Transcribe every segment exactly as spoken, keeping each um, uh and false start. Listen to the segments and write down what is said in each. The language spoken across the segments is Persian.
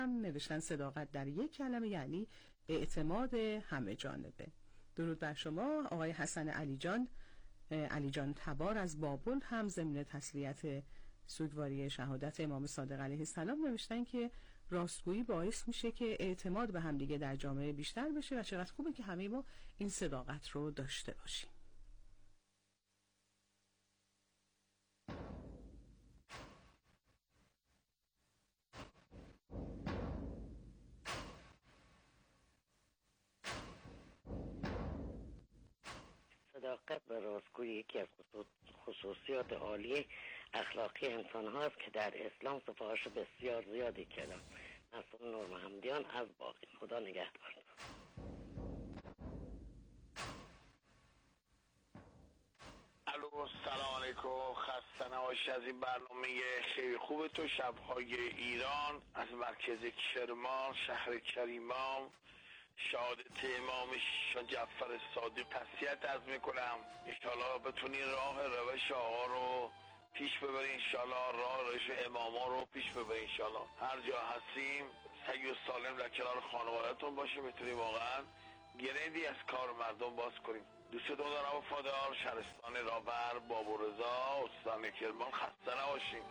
نوشتن صداقت در یک کلمه یعنی اعتماد همه جانبه. درود بر شما. آقای حسن علی جان علی جان تبار از بابل هم ضمن تسلیت سوگواری شهادت امام صادق علیه السلام نوشتن که راستگویی باعث میشه که اعتماد به همدیگه در جامعه بیشتر بشه و چقدر خوبه که همه ما این صداقت رو داشته باشیم. صداقت و راستگویی یکی از خصوصیات عالی اخلاقی انسان هاست که در اسلام سپارش بسیار زیادی کردن. نصر نور محمدیان از باقی. خدا نگهدار. الو سلام علیکم، خسته نباشی از این برنامه خیلی خوب تو. شبهای ایران از مرکز کرمان شهر کریمان شهادت امام جعفر صادق تسلیت عرض میکنم. انشاءالله بتونی راه روش آقا رو پیش ببری، انشاءالله راه روش اماما رو پیش ببری، انشاءالله هر جا هستیم سعی و سالم در کنار خانوادتون باشیم، بتونیم واقعا گریدی از کار مردم باز کنیم. دوستتون دارم وفادار. شهرستان رابر بابورزا استان کرمان. خسته نباشیم.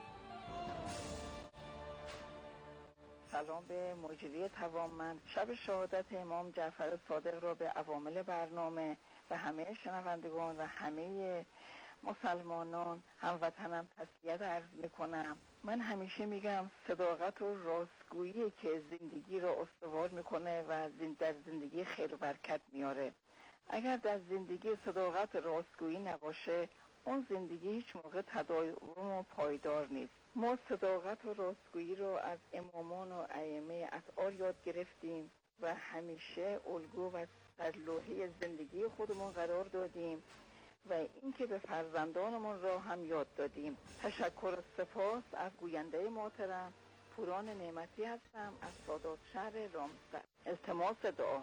سلام به مجری توانمند. شب شهادت امام جعفر صادق را به عوامل برنامه و همه شنوندگان و همه مسلمانان هموطنم تسلیت عرض میکنم. من همیشه میگم صداقت و راستگویی که زندگی را استوار میکنه و در زندگی خیر و برکت میاره. اگر در زندگی صداقت و راستگویی نباشه اون زندگی هیچ موقع تداوم و پایدار نیست. ما صداقت و راستگویی رو از امامان و ائمه اطهار یاد گرفتیم و همیشه الگو و سرلوحه زندگی خودمون قرار دادیم و اینکه به فرزندانمون را هم یاد دادیم. تشکر و سپاس از گوینده محترم پوران نعمتی هستم از سادات شهر رامسر. التماس دعا.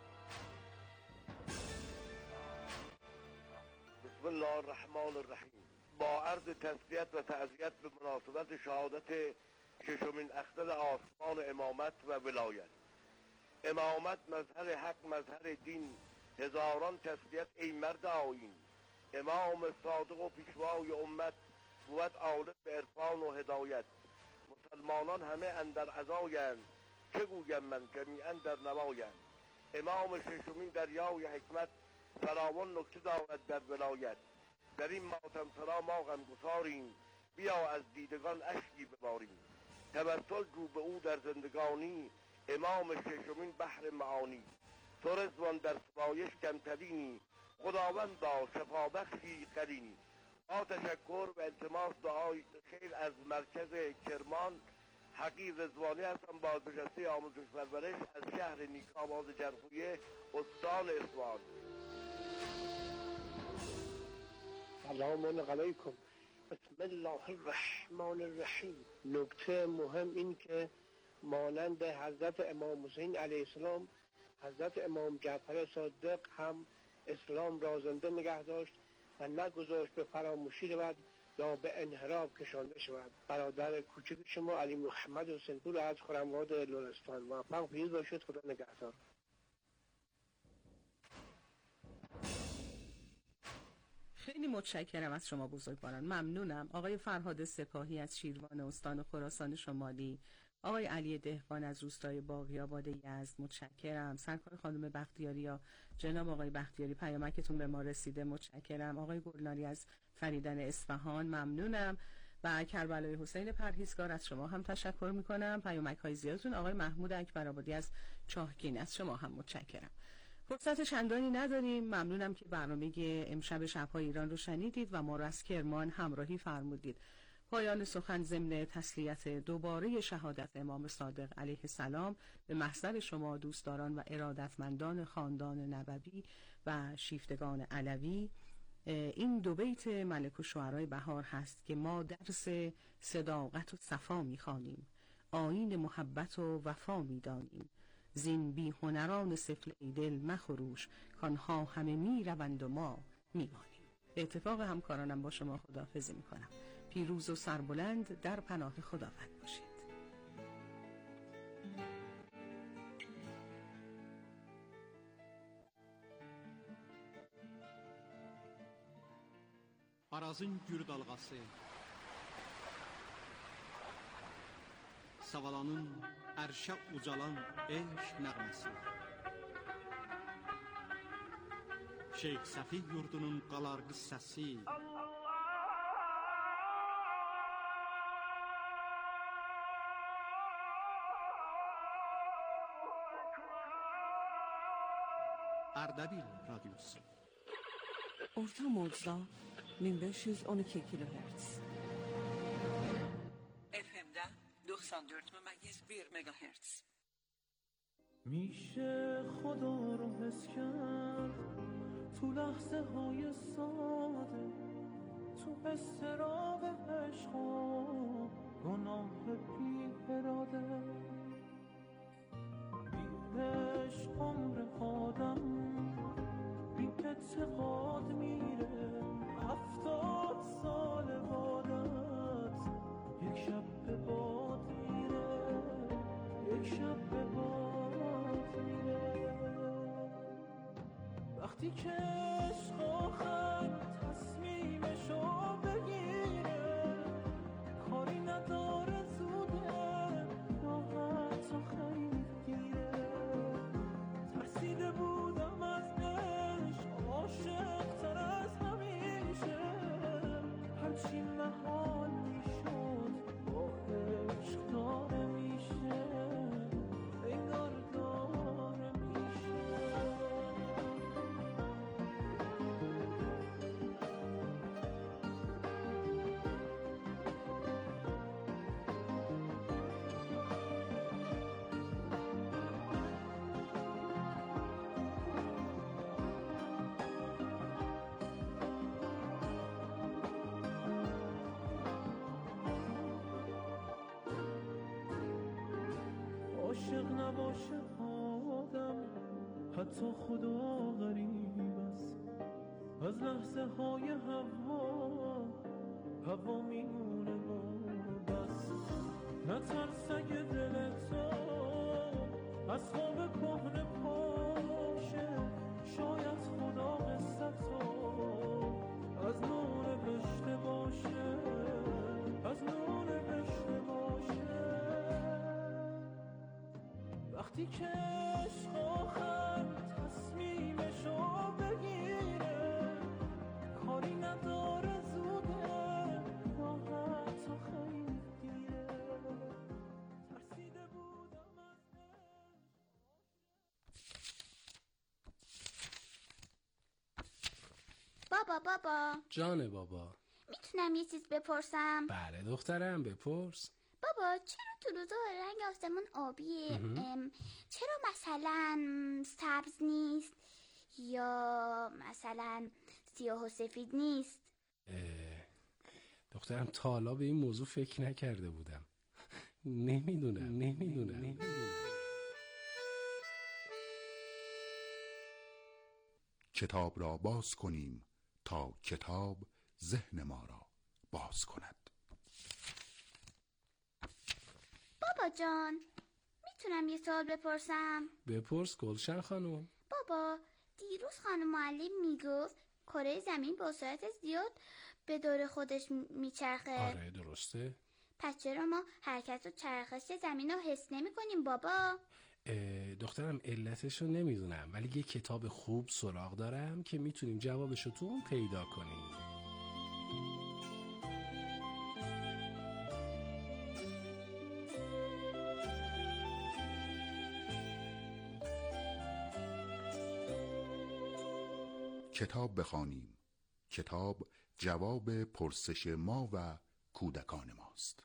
بسم الله الرحمن الرحیم. با عرض تسلیت و تعزیت به مناسبت شهادت ششمین اختر آسمان امامت و ولایت. امامت مظهر حق، مظهر دین، هزاران تسلیت ای مرد آیین. امام صادق و پیشوای امت بود عالم به عرفان و هدایت. مسلمانان همه اندر عزایند، چه گویم من که می اندر نمایند. امام ششمین دریای حکمت، فراوان نکته دارد در ولایت. در این ماتم سرا ما غمگساریم، بیا از دیدگان اشکی بباریم. توسل جو به او در زندگانی، امام ششمین بحر معانی. تو رضوان در ستایش کمترینی، خداوند با شفا بخشی قرینی. با تشکر و التماس دعای خیر از مرکز کرمان. حقیر رضوانی هستم، بازنشسته آموزش پرورش از شهر نیک‌آباد جرقویه استان اصفهان. سلام علیکم. بسم الله الرحمن الرحیم. نکته مهم این که مانند حضرت امام حسین علیه السلام، حضرت امام جعفر صادق هم اسلام را زنده نگه داشت و نگذاشت به فراموشی رود یا به انحراف کشانده شود. برادر کوچک شما علی محمد حسین پور از خرم‌آباد لرستان. موفق پیروز باشید. خدا نگهدار. خیلی متشکرم از شما بزرگواران. ممنونم. آقای فرهاد سپاهی از شیروان استان خراسان شمالی، آقای علی دهقان از روستای باقی‌آباد یزد، متشکرم. سرکار خانم بختیاریا، جناب آقای بختیاری پیامکتون به ما رسیده، متشکرم. آقای گلناری از فریدن اصفهان، ممنونم. و کربلای حسین پرهیزگار از شما هم تشکر میکنم. پیامک های زیادتون. آقای محمود اکبرآبادی از چاهگین از شما هم متشکرم. فرصت چندانی نداریم. ممنونم که برنامه امشب شب‌های ایران رو شنیدید و ما رو از کرمان همراهی فرمودید. پایان سخن ضمن تسلیت دوباره شهادت امام صادق علیه السلام به محضر شما دوستداران و ارادتمندان خاندان نبوی و شیفتگان علوی. این دو بیت ملک الشعراء بهار هست که ما درس صداقت و صفا می‌خوانیم، آیین محبت و وفا می‌دانیم. زین بی هنران سفله دل مخروش، کانها همه می روند و ما می مانیم. به اتفاق همکارانم با شما خداحافظی می کنم. پیروز و سربلند در پناه خداوند باشید. Arazın gür dalğası, Savalanın ərşə ucalan eşq nəğməsi, Şeyx Səfi yurdunun qalar qıssəsi, Ərdəbil radyosu. Orta modda bin beş yüz on iki kilohertz. F M'de doksan dört ممیز bir megahertz. میشه خدا رو حس کرد تو لحظه های ساده، تو استراب عشق و گناه بی اراده. بی عشق عمر آدم بی اعتقاد میره، هفتاد سال بادت یک شب به باد میره، یک شب به باد میره. وقتی که عشق آخر تصمیمشو بگیره، کاری نداره زوده، راحت و خیلی دیره. ترسیده بودم از عشق، عاشق تر از همیشه، هرچی محال میشد با عشق داره میشه، انگار داره میشه. عاشق نباشه آدم، حتی خدا غریب است. از لحظه های هوا هوا میمونه و بس. نترس اگه دل تو از خواب کهنه پاشه، شاید خدا قصه تو از نو نوشته باشه، از نو نوشته باشه. وقتی که عشق آخر تصمیمشو بگیره، کاری نداره زوده، راحت و خیلی دیره. ترسیده بودم از بابا بابا جان بابا، میتونم یه چیز بپرسم؟ بله دخترم بپرس. بابا چرا تو روزا رنگ آسمون آبیه؟ ام، چرا مثلا سبز نیست یا مثلا سیاه و سفید نیست؟ دخترم تا حالا به این موضوع فکر نکرده بودم. نمیدونم نمیدونم نمیدونم کتاب را باز کنیم تا کتاب ذهن ما را باز کند. بابا جان میتونم یه سوال بپرسم؟ بپرس گلشن خانم. بابا دیروز خانم معلم میگفت کره زمین با سرعت زیاد به دور خودش میچرخه. آره درسته. پس چرا ما حرکت و چرخش زمین رو حس نمی کنیم بابا؟ دخترم علتش رو نمیدونم، ولی یه کتاب خوب سراغ دارم که میتونیم جوابش رو تو اون پیدا کنیم. کتاب بخوانیم. کتاب جواب پرسش ما و کودکان ماست.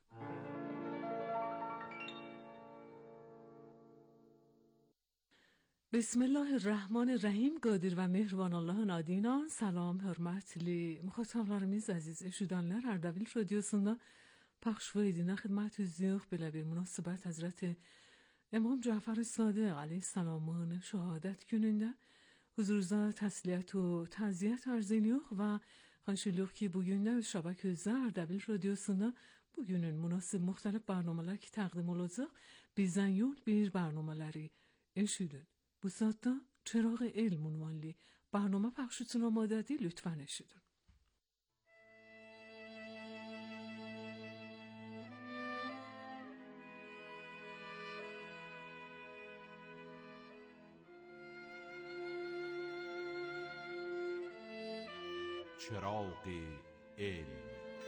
بسم الله الرحمن الرحیم. Qadir və mehriban Allahın adı ilə salam, hörmətli müxatablarımız, əziz eşidənlər, Ərdəbil radiosunda پخش و edinə xidmətinizdəyik. Belə bir münasibət Həzrəti İmam Cəfər Sadiq əleyhissalamın şəhadət günündə huzurunuza təsliyyət و təziyyət arz edirik və xahiş edirik ki bugün də şəbəkə Ərdəbil radiosunda bugünün münasib müxtəlif برنامه‌lər ki təqdim olacaq bizdən yol bir برنامه‌ləri eşidin. Bu saatda چراغ علم عنوانلی برنامه پخشتون آماده دی لطفاً eşidin. چراغ علم.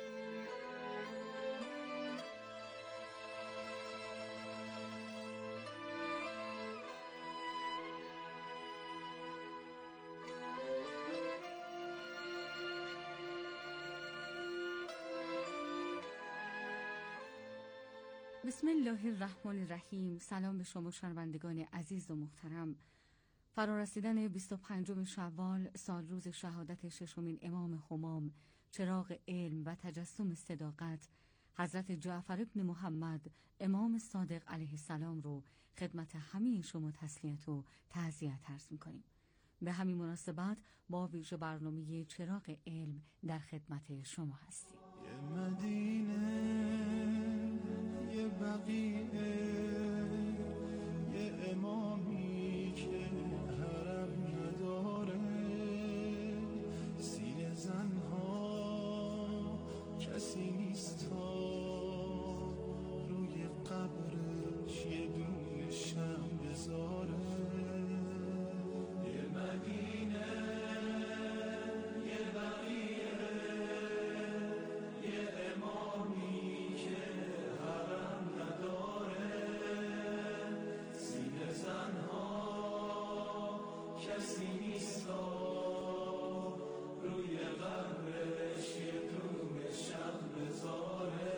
بسم الله الرحمن الرحیم. سلام به شما شنوندگان عزیز و محترم. فرارسیدن بیست و پنجم شوال، سال روز شهادت ششمین امام همام، چراغ علم و تجسم صداقت، حضرت جعفر ابن محمد امام صادق علیه السلام رو خدمت همه شما تسلیت و تعزیت عرض می‌کنیم. به همین مناسبت با ویژه برنامه چراغ علم در خدمت شما هستیم. یه مدینه، یه بقیه، یه امامی که حرم نداره، سینه زنها کسی نیست تا روی قبرش یه دونه شم بذاره. یه مدینه، یه بقیه، یه امامی که حرم نداره، سینه زنها کسی نیست روی قبرش یه دونه شم بذاره.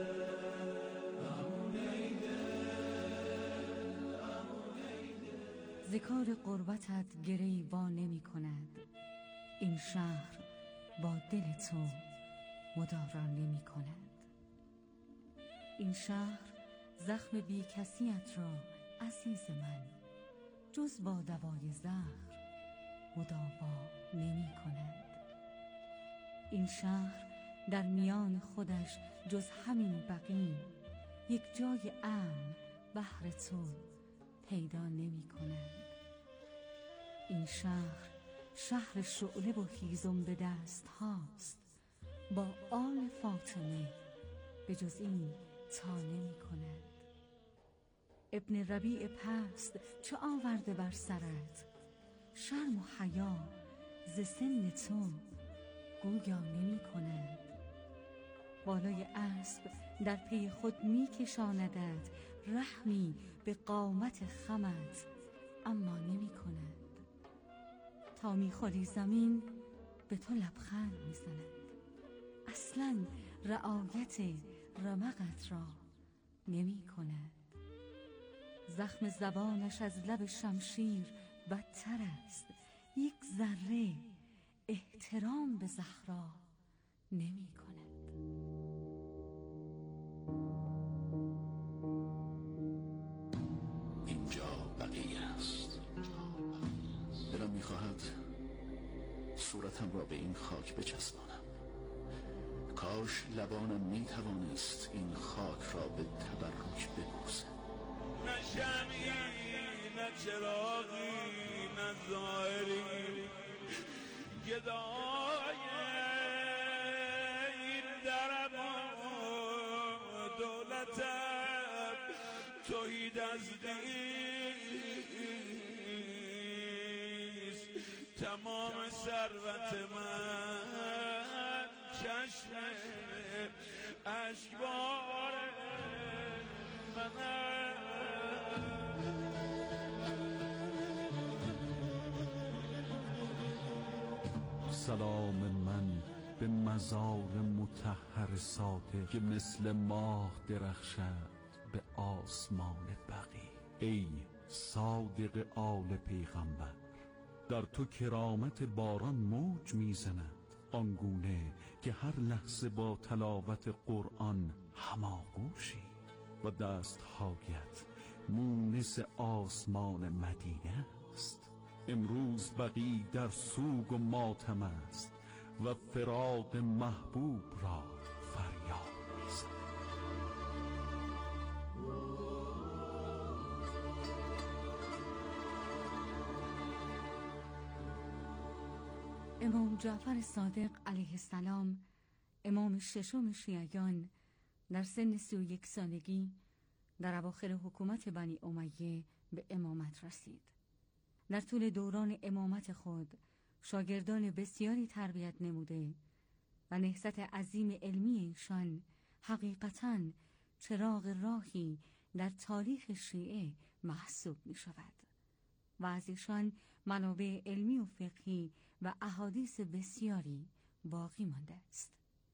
ذکار قربتت گریبان نمی کند، این شهر با دل تو مدارا نمی کند. این شهر زخم بی کسیت را عزیز من جز با دوای زهر مداوا نمی کند. این شهر در میان خودش جز همین بقی یک جای امن بهر تو پیدا نمی کند. این شهر شهر شعله و هیزم به دست هاست، با آل فاطمه به جز این تا نمی کند. ابن ربیع پست چه آورده بر سرت، شرم و حیا ز سن تو گویا نمی کند. بالای اسب در پی خود می کشاندت، رحمی به قامت خمت اما نمی کند. تا می خوری زمین به تو لبخند می زند، اصلا رعایت رمقت را نمی کند. زخم زبانش از لب شمشیر بدتر است، یک ذره احترام به زهرا نمی کند. اینجا بقیه است. دلم میخواهد صورتم را به این خاک بچسبانم. کاش لبانم میتوانست این خاک را به تبرک ببوسه. نه شمعی، نه چراغی، نه ظاهری، گدای این درم و دولتم توحید ازدیست. تمام ثروت من چشم اشکبار من. سلام من به مزار مطهر صادق که مثل ماه درخشد به آسمان بقی. ای صادق آل پیغمبر، در تو کرامت باران موج میزند، آنگونه که هر لحظه با تلاوت قرآن هماغوشی و دستهایت مونس آسمان مدینه است. امروز بقی در سوگ و ماتم است و فراق محبوب را فریاد می‌زند. امام جعفر صادق علیه السلام، امام ششم شیعیان، در سن سی و یک سالگی در اواخر حکومت بنی امیه به امامت رسید. در طول دوران امامت خود شاگردان بسیاری تربیت نموده و نهضت عظیم علمی ایشان حقیقتاً چراغ راهی در تاریخ شیعه محسوب می شود و از ایشان منابع علمی و فقهی و احادیث بسیاری باقی مانده است.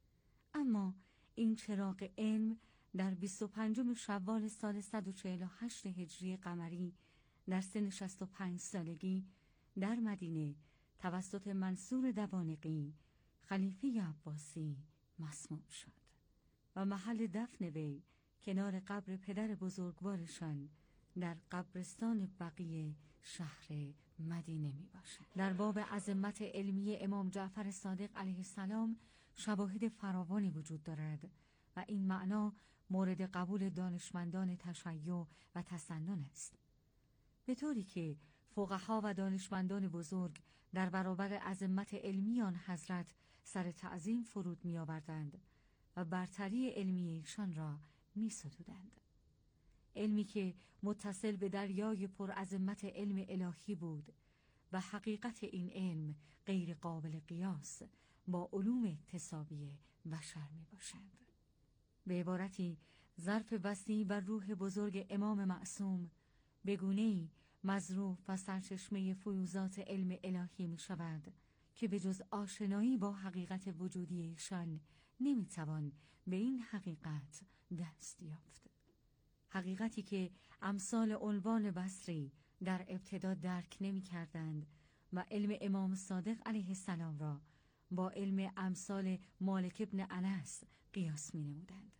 اما این چراغ علم در بیست و پنجم شوال سال صد و چهل و هشت هجری قمری در سن شصت و پنج سالگی در مدینه توسط منصور دبانقی خلیفه عباسی مسموم شد و محل دفن وی کنار قبر پدر بزرگوارشان در قبرستان بقیع شهر مدینه می باشد. در باب عظمت علمی امام جعفر صادق علیه السلام شواهد فراوانی وجود دارد و این معنا مورد قبول دانشمندان تشیع و تسنن است، به طوری که فقها و دانشمندان بزرگ در برابر عظمت علمی آن حضرت سر تعظیم فرود می آوردند و برتری علمی ایشان را می ستودند. علمی که متصل به دریای پرعظمت علم الهی بود و حقیقت این علم غیر قابل قیاس با علوم اکتسابی بشر می باشد. به عبارتی ظرف وسیع و روح بزرگ امام معصوم به گونه‌ای مظروف و سرچشمه فیوضات علم الهی می شود که به جز آشنایی با حقیقت وجودی ایشان نمی توان به این حقیقت دست یافت. حقیقتی که امثال عنوان بصری در ابتدا درک نمی کردند و علم امام صادق علیه السلام را با علم امثال مالک ابن انس قیاس می نمودند.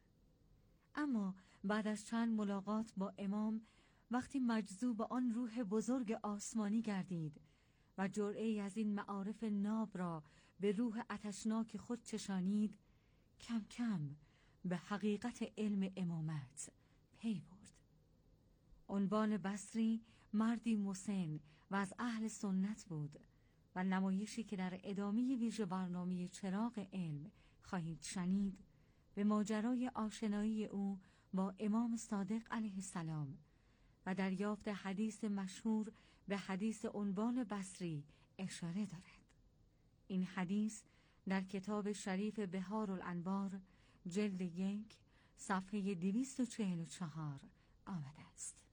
اما بعد از چند ملاقات با امام، وقتی مجذوب آن روح بزرگ آسمانی گردید و جرعه‌ای از این معارف ناب را به روح آتشناک خود چشانید، کم کم به حقیقت علم امامت پی برد. عنوان بصری مردی مسن و از اهل سنت بود و نمایشی که در ادامه ویژه برنامه چراغ علم خواهید شنید به ماجرای آشنایی او با امام صادق علیه السلام و دریافت حدیث مشهور به حدیث عنوان بصری اشاره دارد. این حدیث در کتاب شریف بهار الانوار جلد یک صفحه دویست و چهل و چهار آمده است.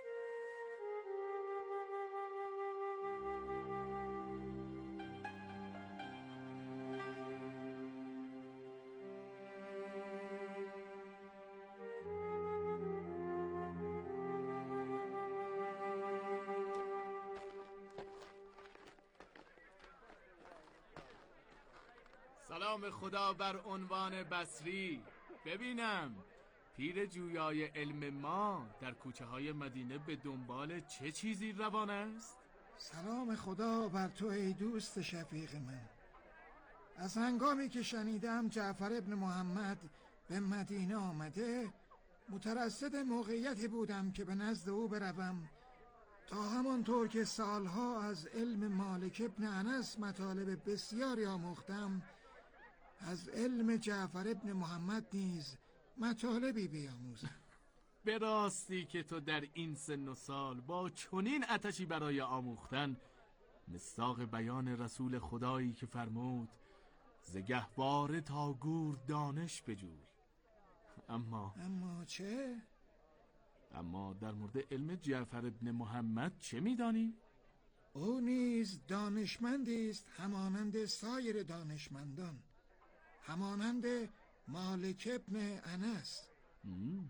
سلام خدا بر عنوان بصری. ببینم پیر جویای علم ما در کوچه های مدینه به دنبال چه چیزی روان است؟ سلام خدا بر تو ای دوست شفیق من. از هنگامی که شنیدم جعفر ابن محمد به مدینه آمده، مترصد موقعیتی بودم که به نزد او بروم تا همانطور که سالها از علم مالک ابن انس مطالب بسیاری آموختم، از علم جعفر ابن محمد نیز مطالبی بیاموزم. به راستی که تو در این سن و سال با چنین آتشی برای آموختن مصداق بیان رسول خدایی که فرمود ز گهواره تا گور دانش بجوی. اما اما چه؟ اما در مورد علم جعفر ابن محمد چه میدانی؟ او نیز دانشمندی است همانند سایر دانشمندان، همانند مالک ابن انس. مم.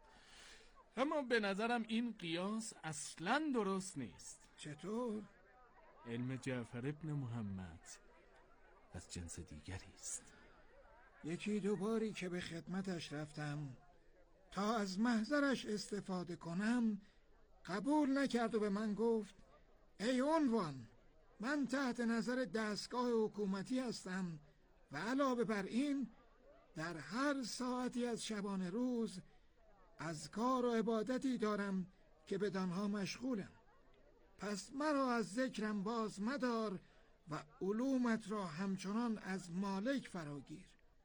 اما به نظرم این قیاس اصلاً درست نیست. چطور؟ علم جعفر ابن محمد از جنس دیگری است. یکی دو باری که به خدمتش رفتم تا از محضرش استفاده کنم، قبول نکرد و به من گفت ای عنوان، من تحت نظر دستگاه حکومتی هستم و علاوه بر این در هر ساعتی از شبانه روز از کار و عبادتی دارم که بدانها مشغولم. پس مرا از ذکرم باز مدار و علومت را همچنان از مالک فراگیر.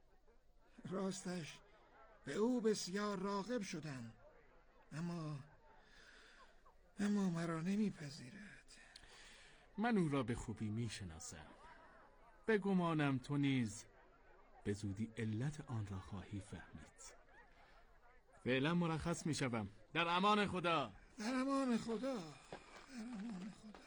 راستش به او بسیار راغب شدم، اما اما مرا نمیپذیرد. من او را به خوبی میشناسم. بگمانم تو نیز به زودی علت آن را خواهی فهمید. فعلا مرخص میشوم. در امان خدا. در امان خدا. در امان خدا.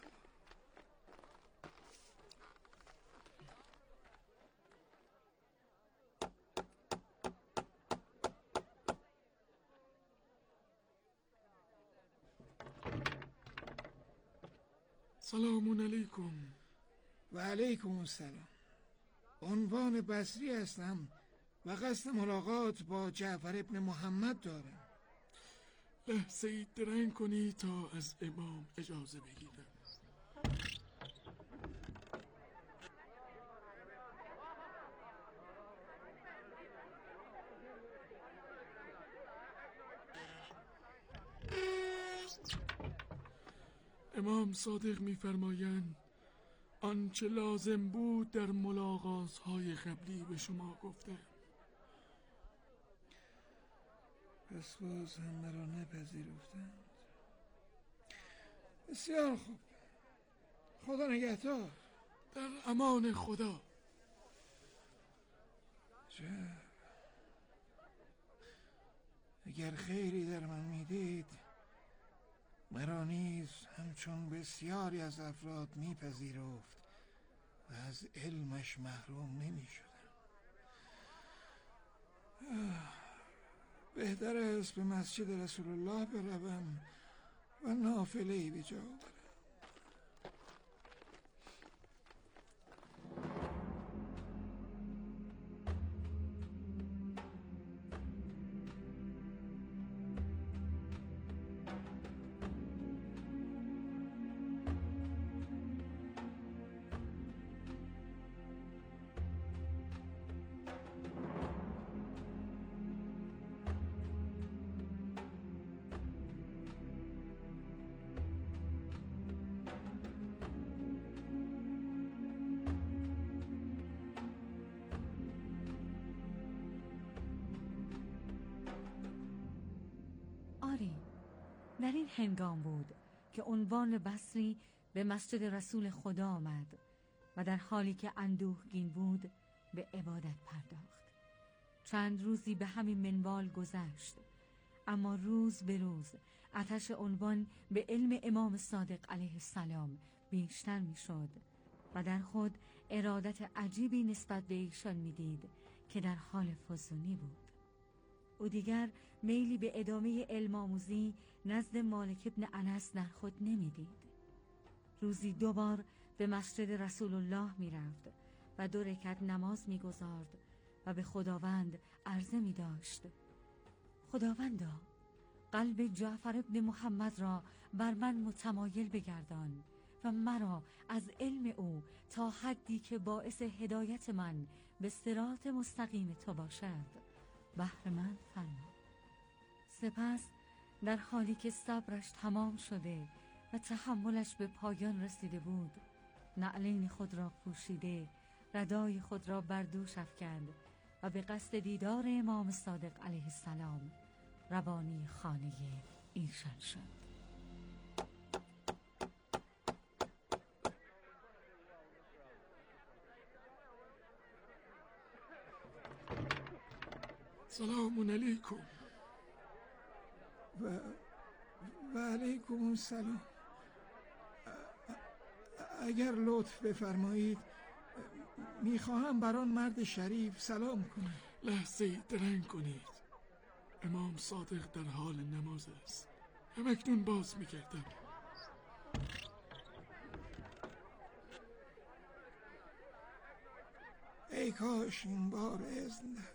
سلام علیکم. و علیکم السلام. عنوان بصری هستم و قصد ملاقات با جعفر ابن محمد دارم. لحظه ای درنگ کنی تا از امام اجازه بگیرم. امام صادق می‌فرمایند آنچه لازم بود در ملاقات‌های قبلی به شما گفتم. پس باز هم مرا نپذیرفتند. بسیار خوب. خدا نگهدار. در امان خدا. جب. اگر خیری در من میدید مرا نیز همچون بسیاری از افراد میپذیرفت و از علمش محروم نمیشدم. بهتر است به مسجد رسول الله بروم و نافله‌ای به جا آورم. در این هنگام بود که عنوان بصری به مسجد رسول خدا آمد و در حالی که اندوهگین بود به عبادت پرداخت. چند روزی به همین منوال گذشت، اما روز به روز آتش عنوان به علم امام صادق علیه السلام بیشتر می شد و در خود ارادت عجیبی نسبت به ایشان می دید که در حال فزونی بود. او دیگر میلی به ادامه علم آموزی نزد مالک ابن انس در خود نمی دید. روزی دو بار به مسجد رسول الله می رفت و دو رکعت نماز می گذارد و به خداوند عرضه می داشت: خداوندا، قلب جعفر ابن محمد را بر من متمایل بگردان و مرا از علم او تا حدی که باعث هدایت من به صراط مستقیم تو باشد بهره مند فرما. سپس در حالی که صبرش تمام شده و تحملش به پایان رسیده بود، نعلین خود را پوشیده، ردای خود را بر دوش افکند و به قصد دیدار امام صادق علیه السلام روانی خانه ایشان شد. سلام علیکم. و و علیکم السلام. اگر لطف بفرمایید میخواهم بر آن مرد شریف سلام کنم. لحظه ای درنگ کنید. امام صادق در حال نماز است. همکنون باز میکردم. ای کاش این بار اذن دهد.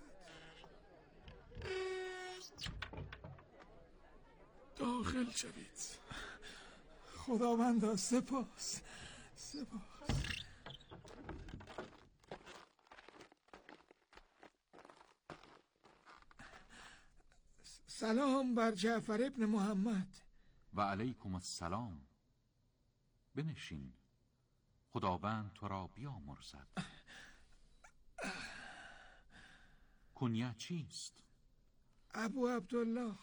داخل شوید. خداوندا سپاس سپاس. سلام بر جعفر ابن محمد. و علیکم السلام. بنشین، خداوند تو را بیامرزد. کنیت چیست؟ ابو عبدالله.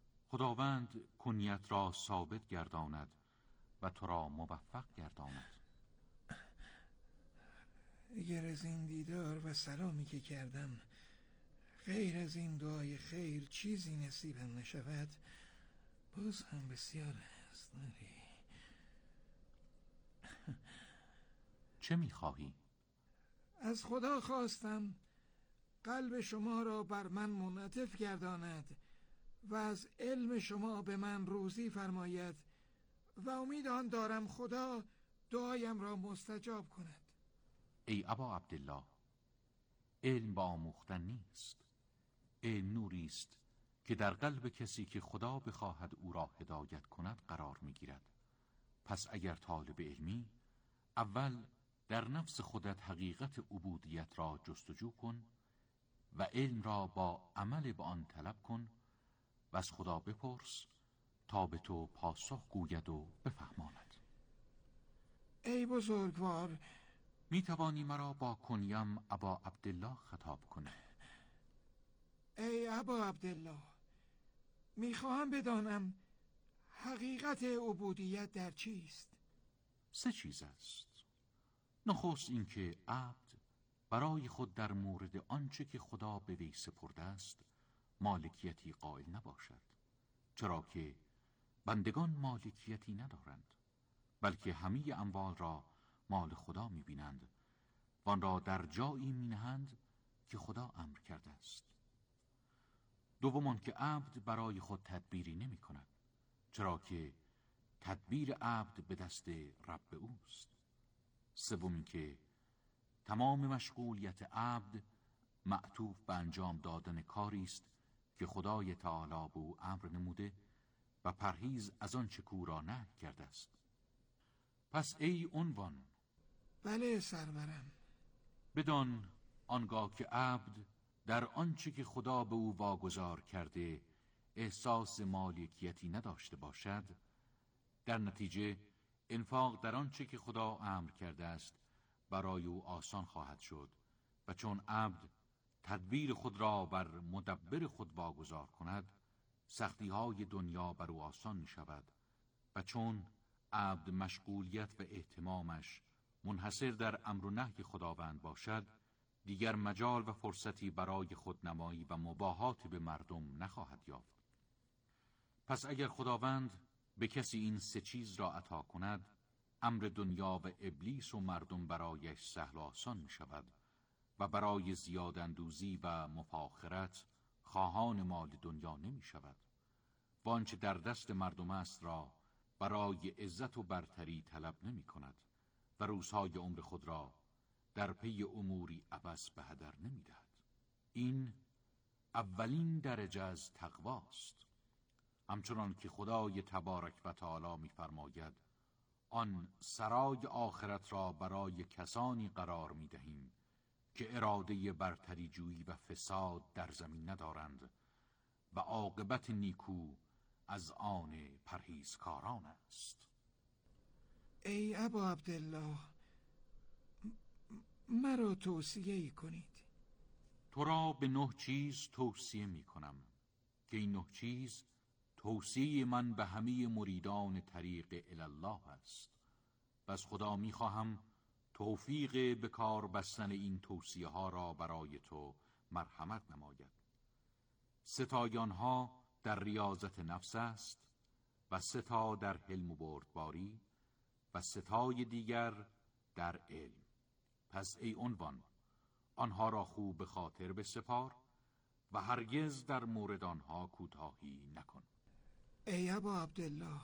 خداوند کنیت را ثابت گرداند و تو را موفق گرداند. اگر از این دیدار و سلامی که کردم غیر از این دعای خیر چیزی نصیبم نشود، باز هم بسیار است. چه میخواهی؟ از خدا خواستم قلب شما را بر من منعطف گرداند و از علم شما به من روزی فرماید و امید آن دارم خدا دعایم را مستجاب کند. ای ابا عبدالله، علم با آموختن نیست. علم نوری است که در قلب کسی که خدا بخواهد او را هدایت کند قرار میگیرد. پس اگر طالب علمی، اول در نفس خودت حقیقت عبودیت را جستجو کن و علم را با عمل به آن طلب کن و از خدا بپرس تا به تو پاسخ گوید و بفهماند. ای بزرگوار، می توانی مرا با کنیم ابا عبدالله خطاب کنی؟ ای ابا عبدالله، میخواهم بدانم حقیقت عبودیت در چیست؟ سه چیز است. نخست اینکه عبد برای خود در مورد آنچه که خدا به وی سپرده است مالکیتی قائل نباشد، چرا که بندگان مالکیتی ندارند، بلکه همه اموال را مال خدا می‌بینند و آن را در جایی می‌نهند که خدا امر کرده است. دوم که عبد برای خود تدبیری نمی‌کند، چرا که تدبیر عبد به دست رب اوست. سوم که تمام مشغولیت عبد معطوف به انجام دادن کاری است که خدای تعالی به او امر نموده و پرهیز از آن چه او را نهی کرده است. پس ای عنوان، بله سرورم، بدان آنگاه که عبد در آنچه که خدا به او واگذار کرده احساس مالکیتی نداشته باشد، در نتیجه انفاق در آنچه که خدا امر کرده است برای او آسان خواهد شد و چون عبد تدبیر خود را بر مدبر خود واگذار کند، سختی های دنیا بر او آسان می شود و چون عبد مشغولیت و اهتمامش منحصر در امر و نهی خداوند باشد، دیگر مجال و فرصتی برای خودنمایی و مباهات به مردم نخواهد یافت. پس اگر خداوند به کسی این سه چیز را عطا کند، امر دنیا و ابلیس و مردم برایش سهل و آسان می شود و برای زیاداندوزی و مفاخرت خواهان مال دنیا نمی شود. و آنچه در دست مردم است را برای عزت و برتری طلب نمی کند و روزهای عمر خود را در پی اموری عبث به هدر نمی دهد. این اولین درجه از تقواست. همچنان که خدای تبارک و تعالی می فرماید آن سرای آخرت را برای کسانی قرار می دهیم که اراده برتری جویی و فساد در زمین ندارند و عاقبت نیکو از آن پرهیزکاران است. ای ابا عبدالله، مرا توصیه ای کنید. تو را به نه چیز توصیه می کنم که این نه چیز توصیه من به همه مریدان طریق الله است. پس خدا می خواهم توفیق به کار بستن این توصیه ها را برای تو مرحمت نماید. ستایان ها در ریاضت نفس است و ستا در حلم و بردباری و ستای دیگر در علم. پس ای عنوان، آنها را خوب به خاطر بسپار و هرگز در مورد آنها کوتاهی نکن. ای ابا عبدالله،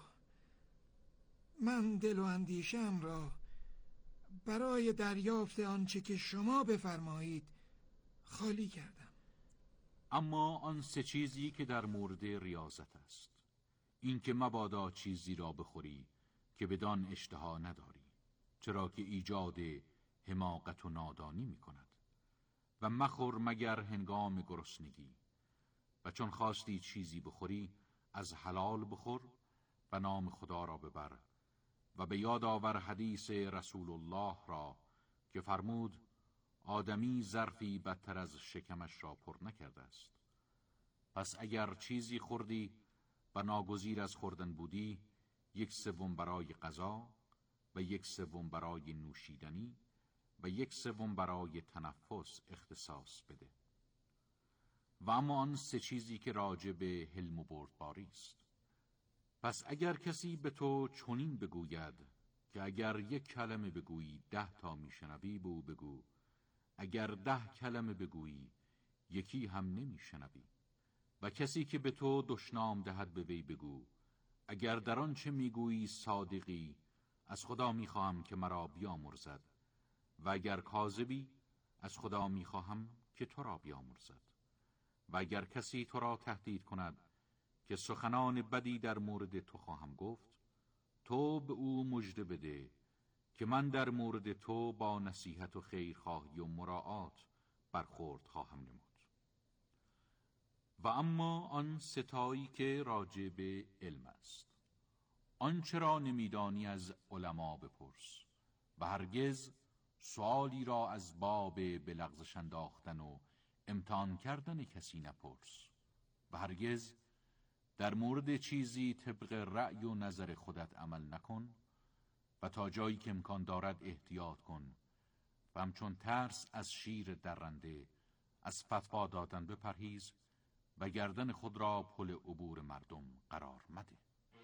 من دل و اندیشم را برای دریافت آنچه که شما بفرمایید خالی کردم. اما آن سه چیزی که در مورد ریاضت است، این که مبادا چیزی را بخوری که بدان اشتها نداری، چرا که ایجاد حماقت و نادانی می کند، و مخور مگر هنگام گرسنگی، و چون خواستی چیزی بخوری از حلال بخور و نام خدا را ببر و به یاد آور حدیث رسول الله را که فرمود آدمی ظرفی بدتر از شکمش را پر نکرده است. پس اگر چیزی خوردی و ناگزیر از خوردن بودی، یک سوم برای غذا و یک سوم برای نوشیدنی و یک سوم برای تنفس اختصاص بده. و اما آن سه چیزی که راجع به حلم و بردباری است. پس اگر کسی به تو چنین بگوید که اگر یک کلمه بگویی ده تا میشنوی، به او بگو اگر ده کلمه بگویی یکی هم نمیشنوی. و کسی که به تو دشنام دهد، به وی بگو اگر در آنچه میگویی صادقی، از خدا میخواهم که مرا بیامرزد، و اگر کاذبی، از خدا میخواهم که تو را بیامرزد. و اگر کسی تو را تهدید کند که سخنان بدی در مورد تو خواهم گفت، تو به او مژده بده که من در مورد تو با نصیحت و خیرخواهی و مراعات برخورد خواهم نمود. و اما آن ستایی که راجع به علم است، آنچه را نمیدانی از علما بپرس و هرگز سوالی را از باب به لغزش انداختن و امتحان کردن کسی نپرس و هرگز در مورد چیزی طبق رأی و نظر خودت عمل نکن و تا جایی که امکان دارد احتیاط کن و همچون ترس از شیر درنده از فتوا دادن بپرهیز و گردن خود را پل عبور مردم قرار مده.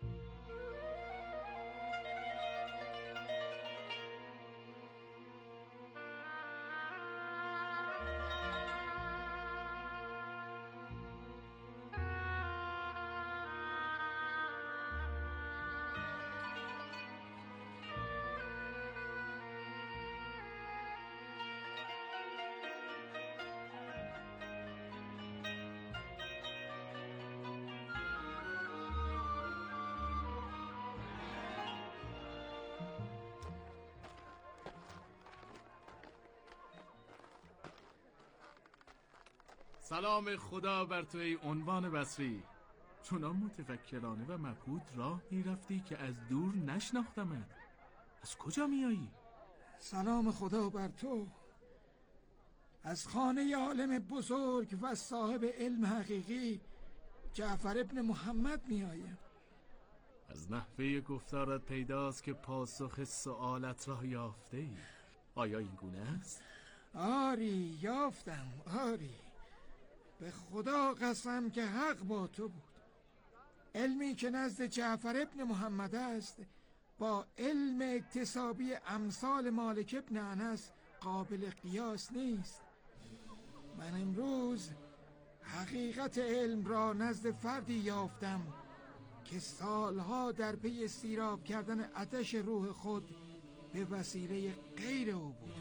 سلام خدا بر تو ای عنوان بصری. چنان متفکرانه و مبهوت راه میرفتی که از دور نشناختمت. از کجا میایی؟ سلام خدا بر تو. از خانه عالم بزرگ و صاحب علم حقیقی جعفر ابن محمد میآیم. از نحوه گفتارت پیداست که پاسخ سؤالت را یافته ای. آیا این گونه است؟ آری یافتم، آری. به خدا قسم که حق با تو بود. علمی که نزد جعفر ابن محمد است با علم اکتسابی امثال مالک ابن انس قابل قیاس نیست. من امروز حقیقت علم را نزد فردی یافتم که سالها در پی استیراب کردن آتش روح خود به وسیله غیر او بود.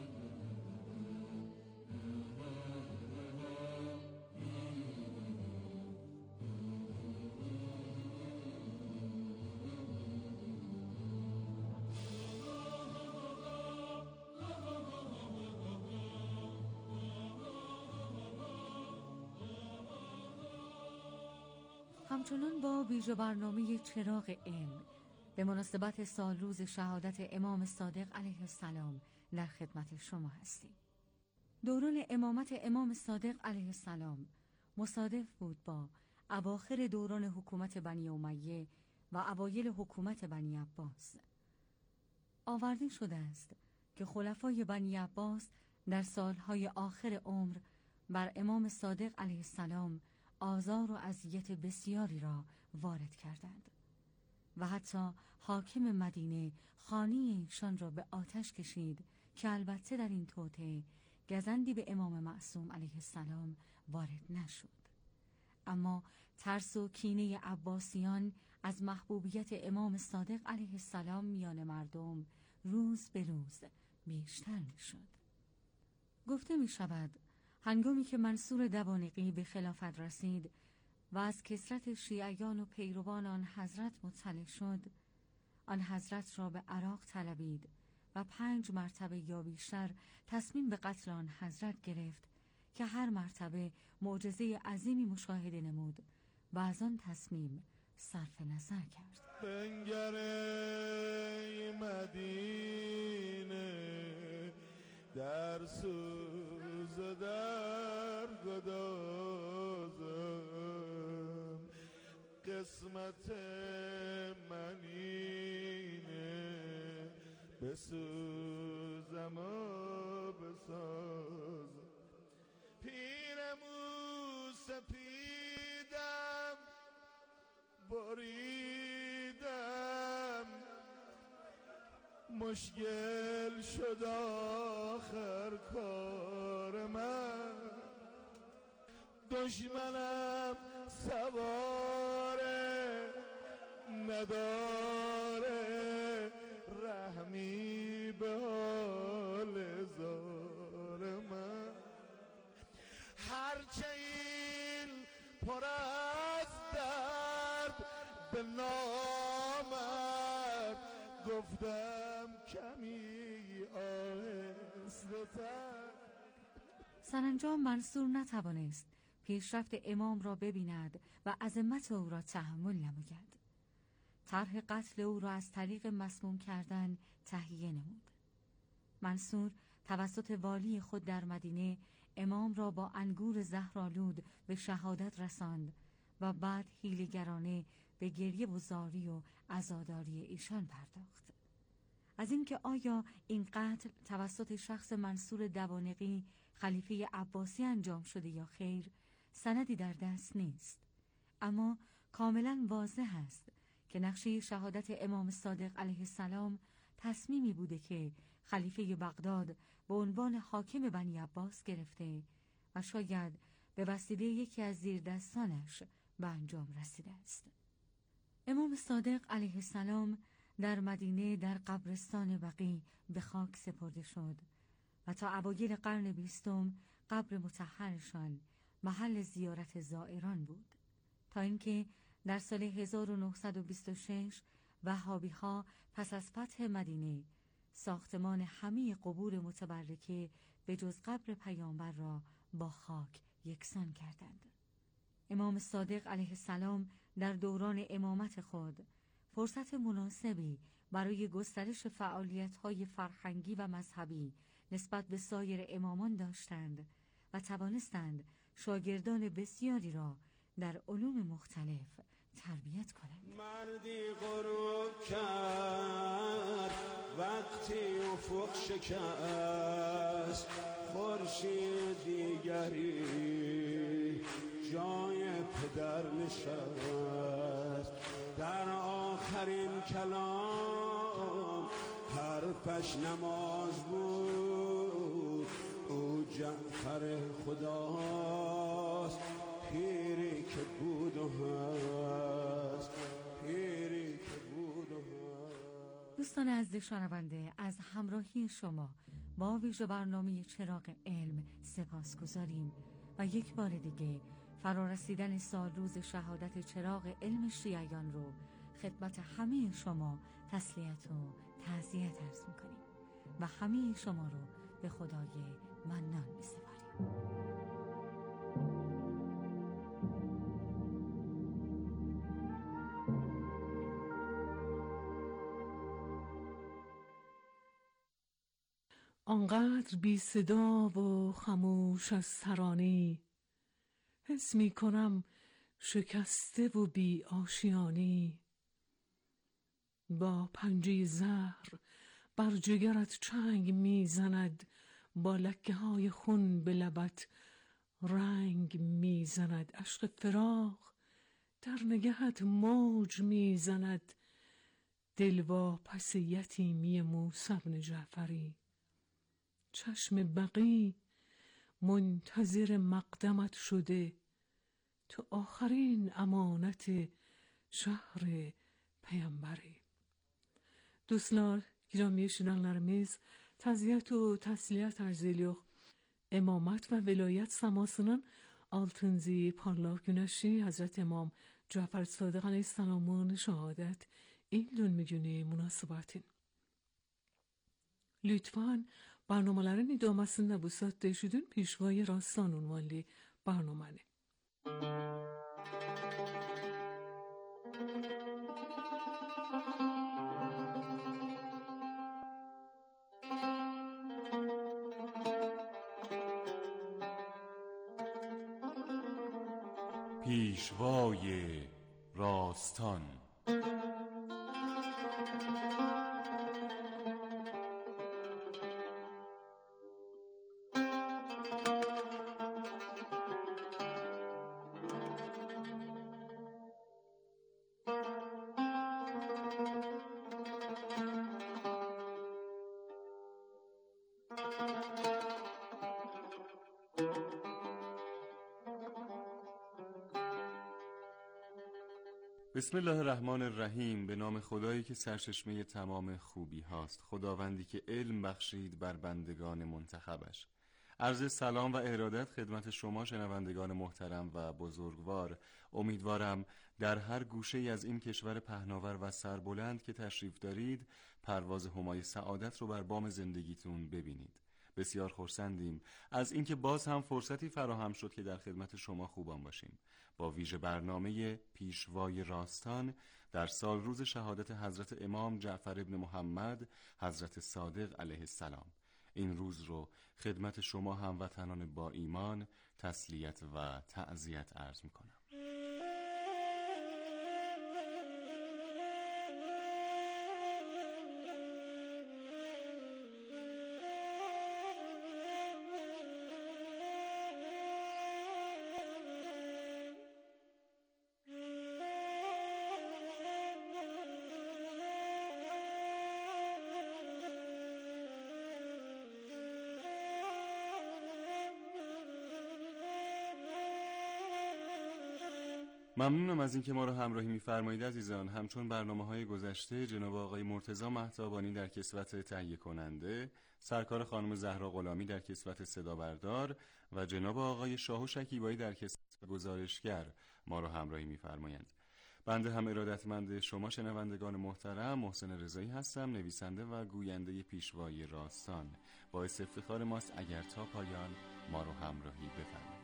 همچنان با ویژه برنامه چراغ علم به مناسبت سال روز شهادت امام صادق علیه السلام در خدمت شما هستیم. دوران امامت امام صادق علیه السلام مصادف بود با اواخر دوران حکومت بنی امیه و اوایل حکومت بنی عباس. آورده شده است که خلفای بنی عباس در سالهای آخر عمر بر امام صادق علیه السلام آزار و اذیت بسیاری را وارد کردند و حتی حاکم مدینه خانه ایشان را به آتش کشید که البته در این توطئه گزندی به امام معصوم علیه السلام وارد نشد. اما ترس و کینه عباسیان از محبوبیت امام صادق علیه السلام میان مردم روز به روز بیشتر میشد. گفته می شود هنگامی که منصور دوانقی به خلافت رسید و از کثرت شیعیان و پیروان آن حضرت مطلع شد، آن حضرت را به عراق طلبید و پنج مرتبه یا بیشتر تصمیم به قتل آن حضرت گرفت که هر مرتبه معجزه عظیمی مشاهده نمود و از آن تصمیم صرف نظر کرد. بنگره مدینه در سوز در گدازم، قسمت منینه بسوزم و بسازم. پیرمو سپیدم بریدم، مشکل شد آخر کار من. دشمنم سواره نداره، رحمی به حال زار من. هرچه این پر از درد به نامد، گفتم کمی آهسته تر. سرانجام منصور نتوانست پیشرفت امام را ببیند و عظمت او را تحمل نماید. طرح قتل او را از طریق مسموم کردن تهیه نمود. منصور توسط والی خود در مدینه امام را با انگور زهرآلود به شهادت رساند و بعد حیله‌گرانه به گریه و زاری و عزاداری ایشان پرداخت. از اینکه آیا این قتل توسط شخص منصور دوانقی خلیفه عباسی انجام شده یا خیر، سندی در دست نیست، اما کاملا واضح است که نقشه شهادت امام صادق علیه السلام تصمیمی بوده که خلیفه بغداد به عنوان حاکم بنی عباس گرفته و شاید به وسیله یکی از زیردستانش به انجام رسیده است. امام صادق علیه السلام در مدینه در قبرستان بقیع به خاک سپرده شد و تا اوایل قرن بیستم قبر مطهرشان محل زیارت زائران بود، تا اینکه در سال هزار و نهصد و بیست و شش وهابی‌ها پس از فتح مدینه ساختمان همه قبور متبرکه به جز قبر پیامبر را با خاک یکسان کردند. امام صادق علیه السلام در دوران امامت خود فرصت مناسبی برای گسترش فعالیت‌های فرهنگی و مذهبی نسبت به سایر امامان داشتند و توانستند شاگردان بسیاری را در علوم مختلف تربیت کنند. مردی غروب کرد وقتی افق شکست، خورشید دیگری جای پدر نشست. در آخرین کلام حرفش نماز بود، او جعفر خداست، پیری که بود و هست، پیری که بود و هست. دوستان عزیز شنونده، از همراهی شما با ویژه برنامه چراغ علم سپاسگزاریم و یک بار دیگه فرارسیدن سال روز شهادت چراغ علم شیعیان رو خدمت همه شما تسلیت و تعزیت عرض می‌کنیم و همه شما رو به خدای منان می‌سپاریم. آنقدر بی صدا و خموش از ترانی، حس می کنم شکسته و بی آشیانی. با پنجه زهر بر جگرت چنگ می زند، با لکه های خون به لبت رنگ می زند. عشق فراق در نگهت موج می زند، دل پس یتیمی موسی بن جعفری. چشم بقی منتظر مقدمت شده، تو آخرین امانت شهر پیامبری. دوستlar گرامی şirinlerimiz taziyet و تسلیت arz ediyor. İmamet ve velayet semasının altıncı parlak güneşi Hazreti İmam Cafer Sadık Aleyhisselam'ın şehadet این dönme günü münasibatin. Lütfen برنامه‌ların idamesinde bu saatte üşüdün پیشوای راستان عنوانلی برنامه. پیشوای راستان. بسم الله الرحمن الرحیم. به نام خدایی که سرچشمه تمام خوبی هاست، خداوندی که علم بخشید بر بندگان منتخبش. عرض سلام و ارادت خدمت شما شنوندگان محترم و بزرگوار. امیدوارم در هر گوشه از این کشور پهناور و سربلند که تشریف دارید پرواز همای سعادت رو بر بام زندگیتون ببینید. بسیار خرسندیم از اینکه باز هم فرصتی فراهم شد که در خدمت شما خوبان باشیم با ویژه برنامه پیشوای راستان در سال روز شهادت حضرت امام جعفر ابن محمد حضرت صادق علیه السلام. این روز رو خدمت شما هموطنان با ایمان تسلیت و تعزیت عرض می‌کنم. ممنونم از اینکه ما رو همراهی می‌فرمایید عزیزان. همچون برنامه‌های گذشته جناب آقای مرتضی مهتابانی در کسوت تهیه کننده، سرکار خانم زهرا غلامی در کسوت صدا بردار و جناب آقای شاهو شکیبایی در کسوت گزارشگر ما رو همراهی می‌فرمایند. بنده هم ارادتمند شما شنوندگان محترم محسن رضایی هستم، نویسنده و گوینده پیشوای راستان. باعث افتخار ماست اگر تا پایان ما رو همراهی بفرمایید.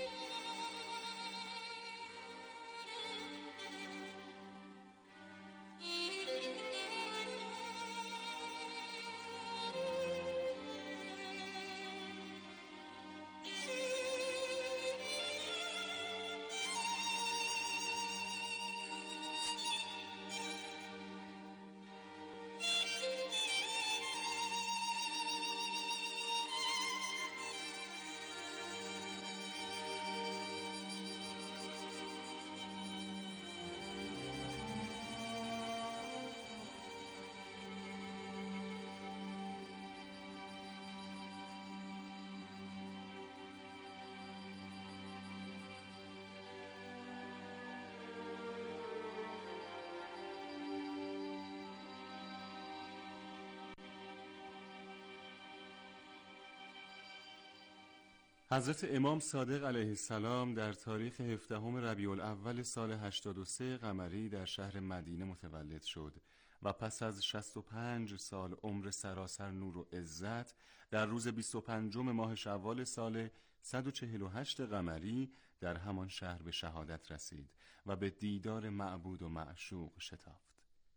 حضرت امام صادق علیه السلام در تاریخ هفدهم ربیع الاول سال هشتاد و سه قمری در شهر مدینه متولد شد و پس از شصت و پنج سال عمر سراسر نور و عزت در روز بیست و پنجم ماه شوال سال صد و چهل و هشت قمری در همان شهر به شهادت رسید و به دیدار معبود و معشوق شتافت.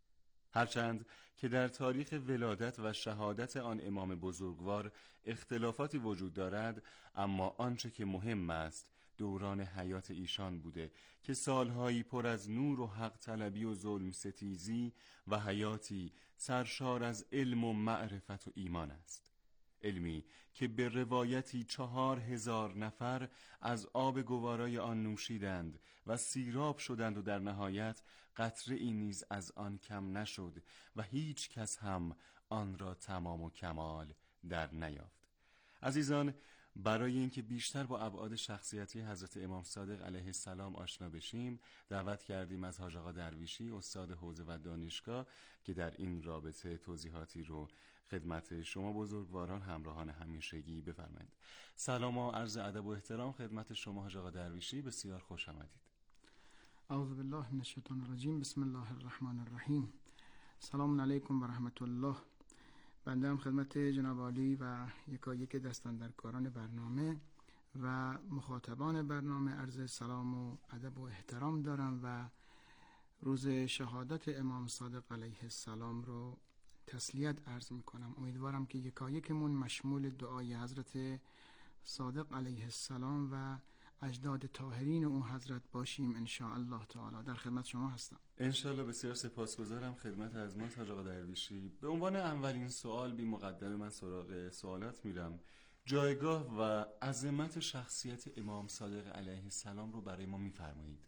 هرچند که در تاریخ ولادت و شهادت آن امام بزرگوار اختلافاتی وجود دارد، اما آنچه که مهم است دوران حیات ایشان بوده که سالهایی پر از نور و حق طلبی و ظلم ستیزی و حیاتی سرشار از علم و معرفت و ایمان است. علمی که به روایتی چهار هزار نفر از آب گوارای آن نوشیدند و سیراب شدند و در نهایت قطره ای نیز از آن کم نشد و هیچ کس هم آن را تمام و کمال در نیافت. عزیزان، برای اینکه بیشتر با ابعاد شخصیتی حضرت امام صادق علیه السلام آشنا بشیم، دعوت کردیم از حاج آقا درویشی استاد حوزه و دانشگاه که در این رابطه توضیحاتی رو خدمت شما بزرگواران همراهان همیشگی بفرمایید. سلام و عرض ادب و احترام خدمت شما حاج آقا درویشی، بسیار خوش آمدید. اعوذ بالله من الشیطان الرجیم، بسم الله الرحمن الرحیم. سلام علیکم و رحمت الله. بنده هم خدمت جناب عالی و یکایک دستاندرکاران برنامه و مخاطبان برنامه عرض سلام و ادب و احترام دارم و روز شهادت امام صادق علیه السلام رو تسلیت عرض میکنم. امیدوارم که یکایکمون مشمول دعای حضرت صادق علیه السلام و اجداد طاهرین اون حضرت باشیم ان شاء الله تعالی. در خدمت شما هستم. ان شاء الله. بسیار سپاسگزارم خدمت از ما حاج آقا درویشی. به عنوان اولین سوال بی مقدمه من سراغ سوالات میرم. جایگاه و عظمت شخصیت امام صادق علیه السلام رو برای ما میفرمایید؟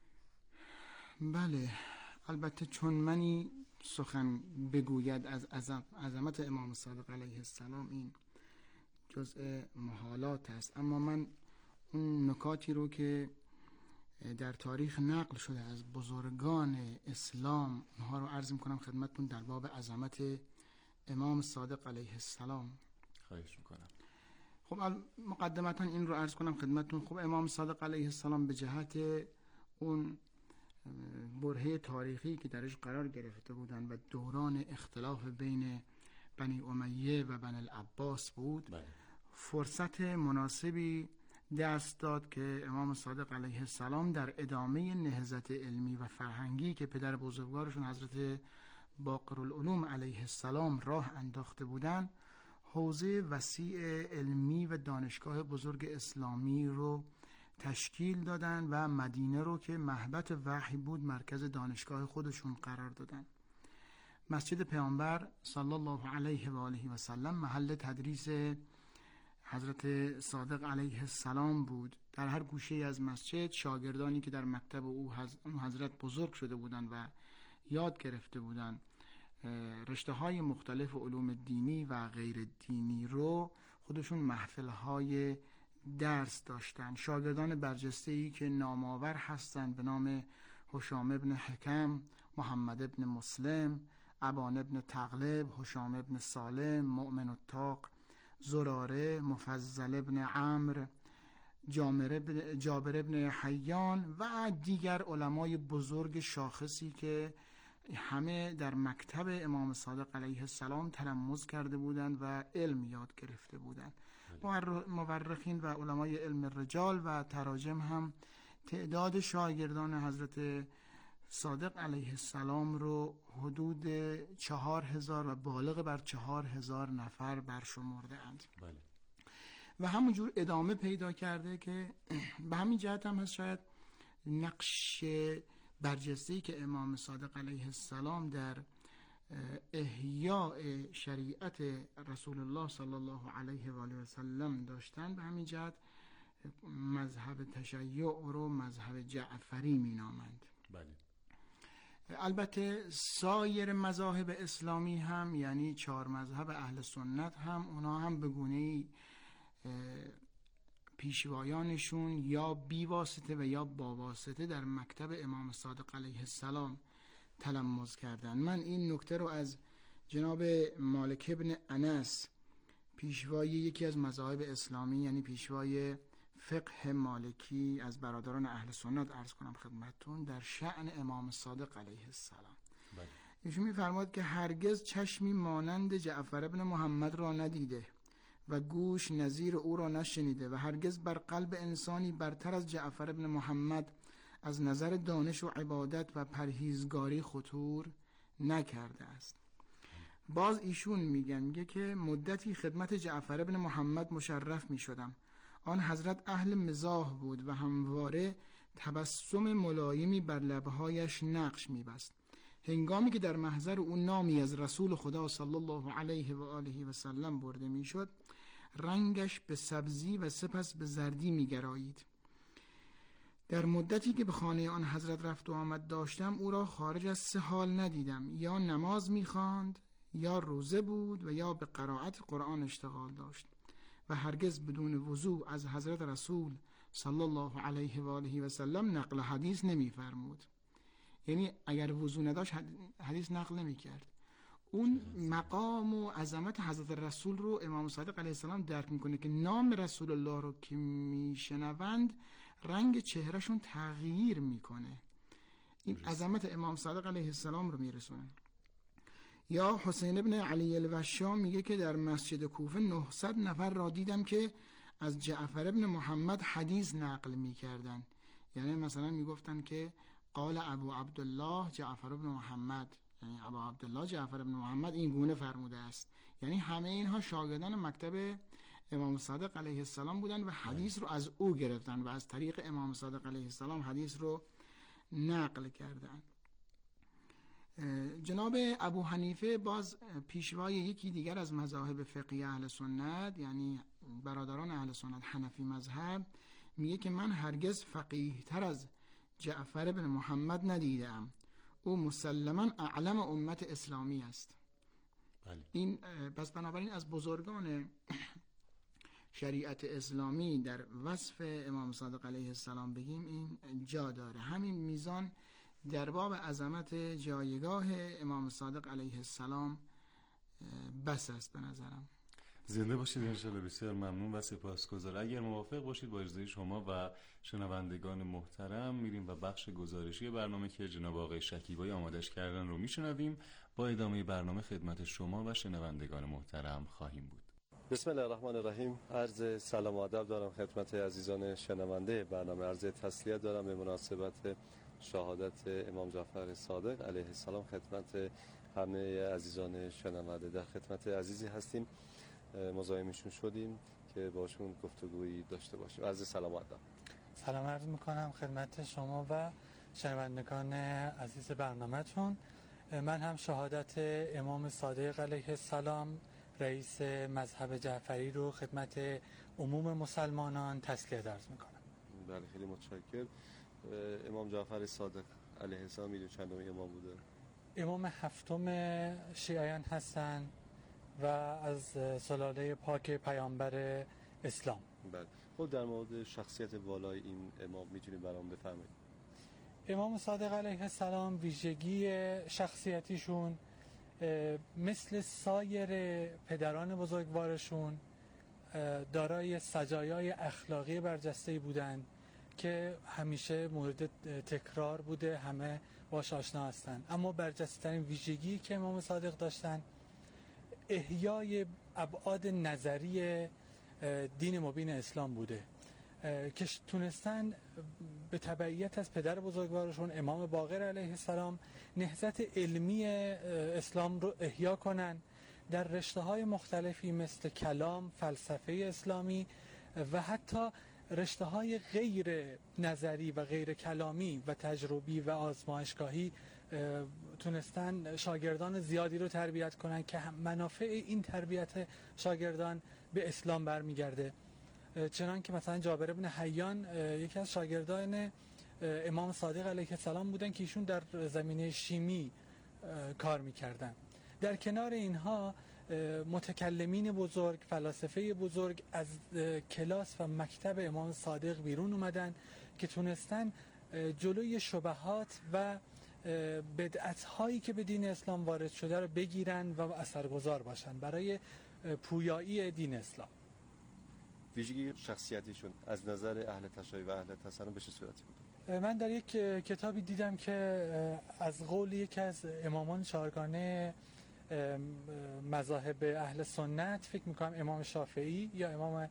بله، البته چون منی سخن بگوید از عظمت امام صادق علیه السلام این جزء محالات است، اما من اون نکاتی رو که در تاریخ نقل شده از بزرگان اسلام، اونها رو عرض میکنم خدمتتون در باب عظمت امام صادق علیه السلام. خواهش میکنم. خب مقدمتا این رو عرض کنم خدمتتون. خب امام صادق علیه السلام به جهت اون برهه تاریخی که درش قرار گرفته بودن و دوران اختلاف بین بنی امیه و بنی العباس بود، بله. فرصت مناسبی دست داد که امام صادق علیه السلام در ادامه نهضت علمی و فرهنگی که پدر بزرگوارشون حضرت باقرالعلوم علیه السلام راه انداخته بودن، حوزه وسیع علمی و دانشگاه بزرگ اسلامی رو تشکیل دادن و مدینه رو که مهبط وحی بود مرکز دانشگاه خودشون قرار دادن. مسجد پیامبر صلی الله علیه و آله و سلم محل تدریس حضرت صادق علیه السلام بود. در هر گوشه از مسجد شاگردانی که در مکتب او حضرت بزرگ شده بودند و یاد گرفته بودند رشته های مختلف علوم دینی و غیر دینی رو خودشون محفل های درس داشتن. شاگردان برجسته‌ای که نامآور هستند به نام هشام ابن حکم، محمد ابن مسلم، ابان ابن تغلب، هشام ابن سالم، مؤمن الطاق، زراره، مفضل ابن عمرو، جابر ابن حیان و دیگر علمای بزرگ شاخصی که همه در مکتب امام صادق علیه السلام تلمذ کرده بودند و علم یاد گرفته بودند. مورخین و علمای علم رجال و تراجم هم تعداد شاگردان حضرت صادق علیه السلام رو حدود چهار هزار و بالغ بر چهار هزار نفر برشمرده اند. بله. و همونجور ادامه پیدا کرده که به همین جهت هم هست شاید نقش برجسته‌ای که امام صادق علیه السلام در احیاء شریعت رسول الله صلی الله علیه و آله و سلم داشتن، به همین جهت مذهب تشیع رو مذهب جعفری مینامند. بله. البته سایر مذاهب اسلامی هم، یعنی چهار مذهب اهل سنت هم، اونا هم به گونه‌ای پیشوایانشون یا بی واسطه و یا با واسطه در مکتب امام صادق علیه السلام تلمذ کردن. من این نکته رو از جناب مالک ابن انس، پیشوای یکی از مذاهب اسلامی، یعنی پیشوای فقه مالکی از برادران اهل سنت عرض کنم خدمتتون در شأن امام صادق علیه السلام. بله. ایشون می‌فرماد که هرگز چشمی مانند جعفر ابن محمد را ندیده و گوش نظیر او را نشنیده و هرگز بر قلب انسانی برتر از جعفر ابن محمد از نظر دانش و عبادت و پرهیزگاری خطور نکرده است. باز ایشون میگن میگه که مدتی خدمت جعفر ابن محمد مشرف میشدم. آن حضرت اهل مزاح بود و همواره تبسم ملایمی بر لبهایش نقش میبست. هنگامی که در محضر او نامی از رسول خدا صلی الله علیه و آله و سلم برده میشد، رنگش به سبزی و سپس به زردی میگرایید. در مدتی که به خانه آن حضرت رفت و آمد داشتم، او را خارج از سه حال ندیدم: یا نماز میخواند، یا روزه بود و یا به قرائت قرآن اشتغال داشت و هرگز بدون وضوء از حضرت رسول صلی الله علیه و آله و سلم نقل حدیث نمیفرمود. یعنی اگر وضو نداشت حدیث نقل نمیکرد. اون مقام و عظمت حضرت رسول رو امام صادق علیه السلام درک میکنه که نام رسول الله رو که میشنوند رنگ چهرهشون تغییر میکنه. این عظمت امام صادق علیه السلام رو میرسونه. یا حسین ابن علی الوشا میگه که در مسجد کوفه نهصد نفر را دیدم که از جعفر ابن محمد حدیث نقل میکردن. یعنی مثلا میگفتن که قال ابو عبدالله جعفر ابن محمد، یعنی ابو عبدالله جعفر ابن محمد این گونه فرموده است. یعنی همه اینها شاگردان مکتب امام صادق علیه السلام بودن و حدیث رو از او گرفتن و از طریق امام صادق علیه السلام حدیث رو نقل کردن. جناب ابو حنیفه باز پیشوای یکی دیگر از مذاهب فقهی اهل سنت، یعنی برادران اهل سنت حنفی مذهب، میگه که من هرگز فقیه تر از جعفر بن محمد ندیدم. او مسلما اعلم امت اسلامی است. بله. این پس بنابراین از بزرگان شریعت اسلامی در وصف امام صادق علیه السلام بگیم این جا داره. همین میزان در باب عظمت جایگاه امام صادق علیه السلام بس است به نظرم. زنده باشید انشالله. بسیار ممنون و سپاسگزار. اگر موافق باشید با اجازه شما و شنوندگان محترم میریم و بخش گزارشی برنامه که جناب آقای شکیبایی آمادش کردن رو میشنویم. با ادامه برنامه خدمت شما و شنوندگان محترم خواهیم بود. بسم الله الرحمن الرحیم. عرض سلام و ادب دارم خدمت عزیزان شنونده برنامه. عرض تسلیت دارم به مناسبت شهادت امام جعفر صادق علیه السلام خدمت همه عزیزان شنونده. در خدمت عزیزی هستیم، مزاحمشون شدیم که باشون گفتگویی داشته باشیم. عرض سلام و ادب. سلام عرض میکنم خدمت شما و شنوندگان عزیز برنامه‌تون. من هم شهادت امام صادق علیه السلام رئیس مذهب جعفری رو خدمت عموم مسلمانان تسلیت عرض میکنم. بله خیلی متشکرم. امام جعفر صادق علیه السلام میدون چندم امام بوده؟ امام هفتم شیعیان هستن و از سلاله پاک پیامبر اسلام. بله. خود در مورد شخصیت والای این امام میتونید برام بفرمایید؟ امام صادق علیه السلام ویژگی شخصیتیشون مثل سایر پدران بزرگوارشون دارای سجایای اخلاقی برجسته‌ای بودند که همیشه مورد تکرار بوده، همه باش آشنا هستند. اما برجسته‌ترین ویژگی که امام صادق داشتن احیای ابعاد نظری دین مبین اسلام بوده که تونستن به تبعیت از پدر بزرگوارشون امام باقر علیه السلام نهضت علمی اسلام رو احیا کنن در رشته‌های مختلفی مثل کلام، فلسفه اسلامی و حتی رشته‌های غیر نظری و غیر کلامی و تجربی و آزمایشگاهی تونستن شاگردان زیادی رو تربیت کنن که منافع این تربیت شاگردان به اسلام برمیگرده. چنان که مثلا جابر بن حیان یکی از شاگردان امام صادق علیه السلام بودن که ایشون در زمینه شیمی کار میکردن. در کنار اینها متکلمین بزرگ، فلاسفه بزرگ از کلاس و مکتب امام صادق بیرون اومدن که تونستن جلوی شبهات و بدعت هایی که به دین اسلام وارد شده رو بگیرن و اثرگذار باشن برای پویایی دین اسلام. ویژگی شخصیتیشون از نظر اهل تشیع و اهل تسنن به چه صورتی بود؟ من در یک کتابی دیدم که از قول یکی از امامان چهارگانه مذاهب اهل سنت، فکر میکنم امام شافعی یا امام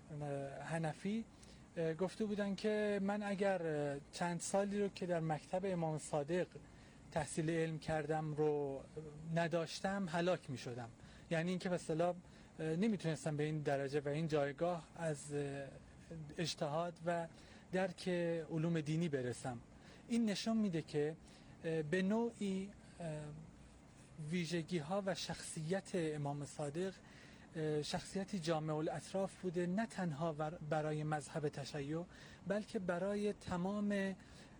حنفی، گفته بودن که من اگر چند سالی رو که در مکتب امام صادق تحصیل علم کردم رو نداشتم هلاک می شدم. یعنی اینکه به اصطلاح نمیتونستم به این درجه و این جایگاه از اجتهاد و درک علوم دینی برسم. این نشون میده که به نوعی ویژگی ها و شخصیت امام صادق شخصیتی جامع الاطراف بوده، نه تنها برای مذهب تشیع بلکه برای تمام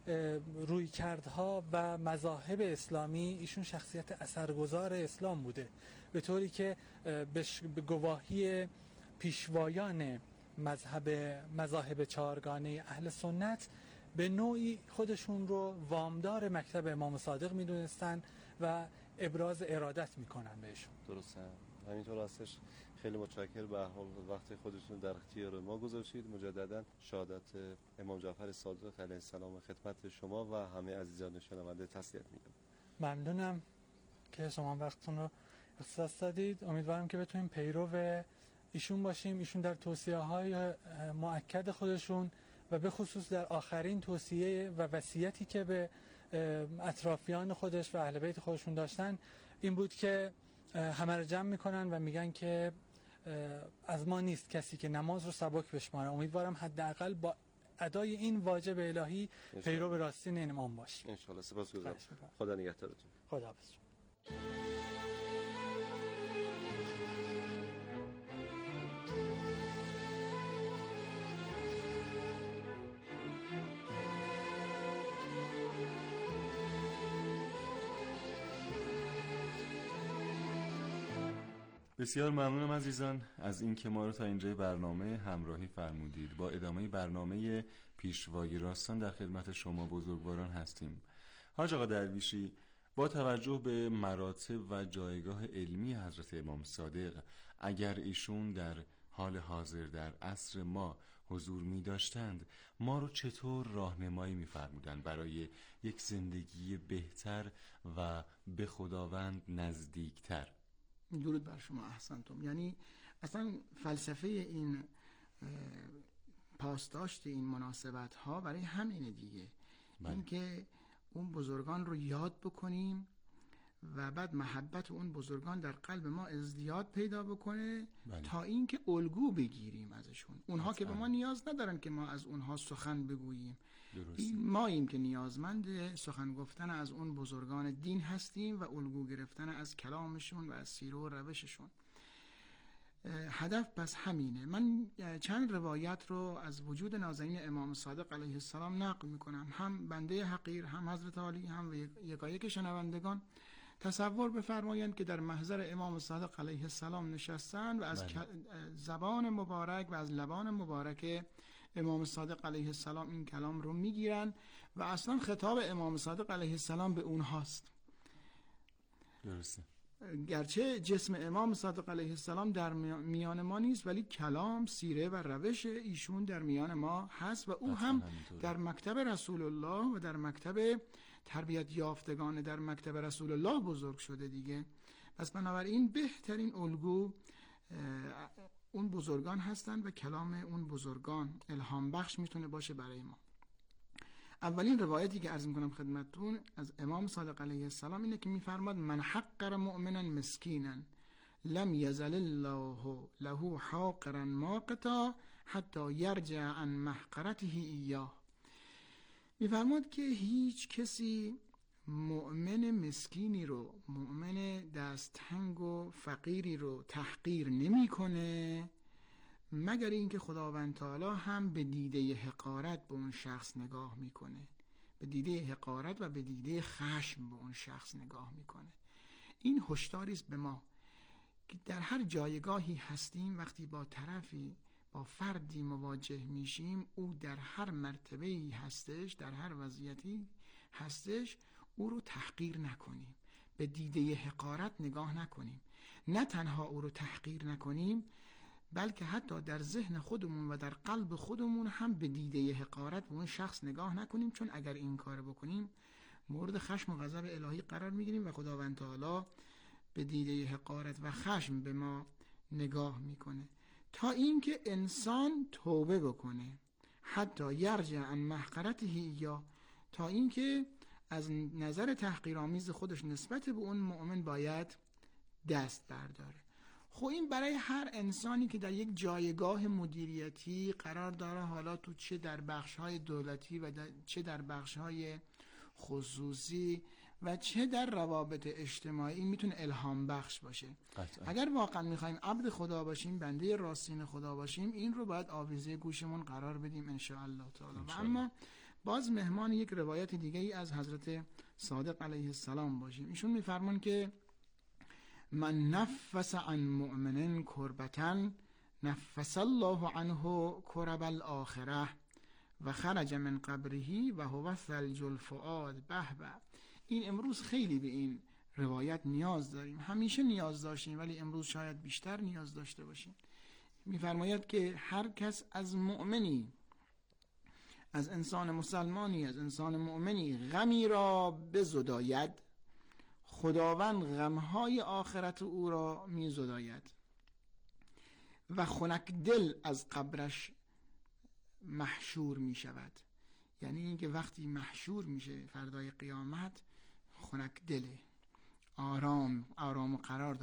رویکردها و مذاهب اسلامی. ایشون شخصیت اثرگذار اسلام بوده، به طوری که به گواهی پیشوایان مذهب مذاهب چهارگانه اهل سنت به نوعی خودشون رو وامدار مکتب امام صادق میدونستن و ابراز ارادت میکنن بهشون. درسته، همینطور هستش. خیلی متشکرم به هر حال وقت خودتون در اختیار ما گذاشتید. مجددا شهادت امام جعفر صادق علیه السلام خدمت شما و همه عزیزان شنونده تسلیت میگم. ممنونم که شما وقتتون رو اختصاص دادید. امیدوارم که بتونیم پیرو ایشون باشیم. ایشون در توصیه‌های مؤکد خودشون و به خصوص در آخرین توصیه و وصیتی که به اطرافیان خودش و اهل بیت خودشون داشتن این بود که همه رو جمع میکنن و میگن که از ما نیست کسی که نماز رو سبک بشماره. امیدوارم حداقل با ادای این واجب الهی پیرو به راستین این امام باشیم ان شاء الله. سپاسگزارم. خدا نگهدارتون. خدا حافظ. بسیار ممنونم عزیزان از اینکه ما رو تا اینجای برنامه همراهی فرمودید. با ادامه برنامه پیشوای راستان در خدمت شما بزرگواران هستیم. حاج آقا درویشی، با توجه به مراتب و جایگاه علمی حضرت امام صادق، اگر ایشون در حال حاضر در عصر ما حضور می داشتند، ما رو چطور راهنمایی می فرمودند برای یک زندگی بهتر و به خداوند نزدیکتر؟ درود بر شما، احسنتم. یعنی اصلا فلسفه این پاسداشت این مناسبت ها برای همینه دیگه، این که اون بزرگان رو یاد بکنیم و بعد محبت اون بزرگان در قلب ما ازدیاد پیدا بکنه بله. تا اینکه الگو بگیریم ازشون. اونها که به ما نیاز ندارن که ما از اونها سخن بگوییم، این ماییم که نیازمند سخن گفتن از اون بزرگان دین هستیم و الگو گرفتن از کلامشون و از سیره و روششون. هدف پس همینه. من چند روایت رو از وجود نازنین امام صادق علیه السلام نقل میکنم، هم بنده حقیر، هم حضرت عالی، هم یکایک شنوندگان. تصور بفرمایند که در محضر امام صادق علیه السلام نشستن و از بله. زبان مبارک و از لبان مبارک امام صادق علیه السلام این کلام رو میگیرن و اصلا خطاب امام صادق علیه السلام به اونهاست. درسته. گرچه جسم امام صادق علیه السلام در میان ما نیست، ولی کلام، سیره و روش ایشون در میان ما هست و او هم در مکتب رسول الله و در مکتب تربیت یافتگان در مکتب رسول الله بزرگ شده دیگه. پس بنابراین بهترین الگو اون بزرگان هستند و کلام اون بزرگان الهام بخش میتونه باشه برای ما. اولین روایتی که عرض میکنم خدمتتون از امام صادق علیه السلام اینه که میفرماد من حقر مؤمنا مسکینا لم یزل الله له حاقرا ماقتا حتی یرجع عن محقرته ایاه. میفرماد که هیچ کسی مؤمن مسکینی رو، مؤمن دست تنگ و فقیری رو تحقیر نمیکنه مگر اینکه خداوند تعالی هم به دیده حقارت به اون شخص نگاه میکنه، به دیده حقارت و به دیده خشم به اون شخص نگاه میکنه. این هشداری است به ما که در هر جایگاهی هستیم، وقتی با طرفی با فردی مواجه میشیم، او در هر مرتبه‌ای هستش، در هر وضعیتی هستش، او رو تحقیر نکنیم، به دیده حقارت نگاه نکنیم. نه تنها او رو تحقیر نکنیم، بلکه حتی در ذهن خودمون و در قلب خودمون هم به دیده حقارت به اون شخص نگاه نکنیم، چون اگر این کار بکنیم مورد خشم و غضب الهی قرار میگیریم و خداوند تعالی به دیده حقارت و خشم به ما نگاه میکنه تا اینکه انسان توبه بکنه، حتی یرجع عن محقرته یا تا اینکه از نظر تحقیرآمیز خودش نسبت به اون مؤمن باید دست برداره. خب این برای هر انسانی که در یک جایگاه مدیریتی قرار داره، حالا تو چه در بخش‌های دولتی و در چه در بخش‌های خصوصی و چه در روابط اجتماعی، میتونه الهام بخش باشه. قطعا. اگر واقعا میخوایم عبد خدا باشیم، بنده راستین خدا باشیم، این رو باید آویزه گوشمون قرار بدیم ان شاء الله تعالی. و اما باز مهمان یک روایت دیگه ای از حضرت صادق علیه السلام باشیم. ایشون میفرمان که من نفس عن مؤمن کربتن نفس الله عنه کرب الاخره و خرج من قبره و هو ثلج الفؤاد. به به، این امروز خیلی به این روایت نیاز داریم، همیشه نیاز داشتیم ولی امروز شاید بیشتر نیاز داشته باشیم. میفرماید که هر کس از مؤمنی، از انسان مسلمانی، از انسان مؤمنی غمی را بزداید، خداوند غمهای آخرت او را می زداید و خنک دل از قبرش محشور می شود. یعنی اینکه وقتی محشور میشه فردای قیامت، خنک دله، آرام آرام و قرار داره.